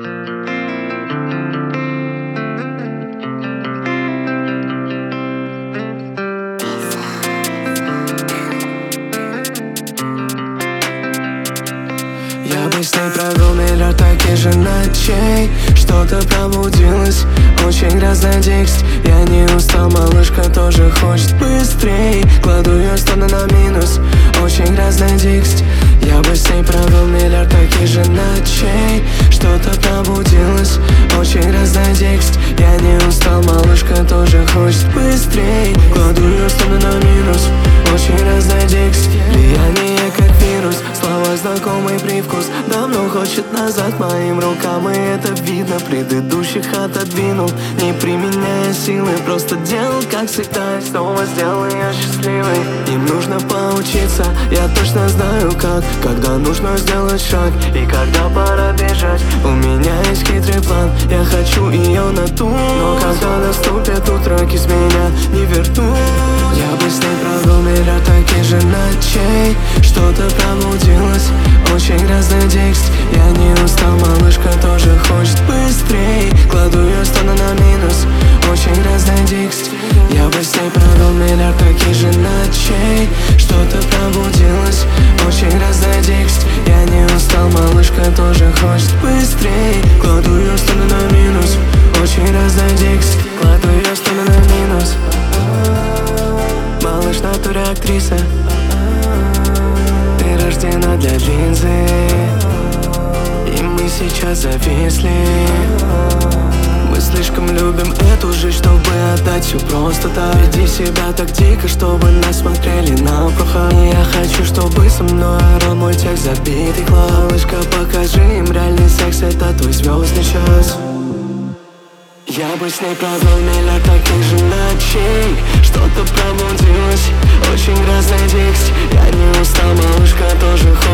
Я бы с ней провел миллиард таких же ночей. Что-то пробудилось, очень грязный текст. Я не устал, малышка тоже хочет быстрей. Кладу ее стоны на минус, очень грязный текст. Я бы с ней провел миллиард таких же ночей. Что-то пробудилось, очень грязный текст. Я не устал, малышка тоже хочет быстрей. Кладу ее стоны на минус, очень грязный текст. Влияние как вирус, слова знакомый привкус. Давно хочет назад моим рукам, и это видно. Предыдущих отодвинул, не применяя силы. Просто делал как всегда, и снова сделал ее счастливой. Им нужно поучиться, я точно знаю как. Когда нужно сделать шаг и когда пора бежать. У меня есть хитрый план, я хочу ее на ту. Но когда наступит утро, кис меня не вернут. Я бы с ней провел миллиард таких же ночей. Что-то пробудилось, очень грязный текст. Я не устал, малышка тоже хочет быстрей. Кладу ее стоны на минус, очень грязный текст. Я бы с ней провел миллиард таких же ночей. Что-то пробудилось, очень грязный текст. Я не устал, малышка тоже хочет быстрей. Кладу ее стоны на минус, очень грязный текст. Кладу ее стоны на минус. Малыш в натуре актриса, ты рождена для линзы, и мы сейчас зависли. Мы слишком любим эту жизнь, чтобы отдать все просто так. Веди себя так дико, чтобы нас смотрели на проход. Я хочу, чтобы со мной орал мой текст забитый класс. Малышка, покажи им реальный секс, это твой звездный час. Я бы с ней провел миллиард таких же ночей. Что-то пробудилось, очень грязный текст. Я не устал, малышка тоже хочет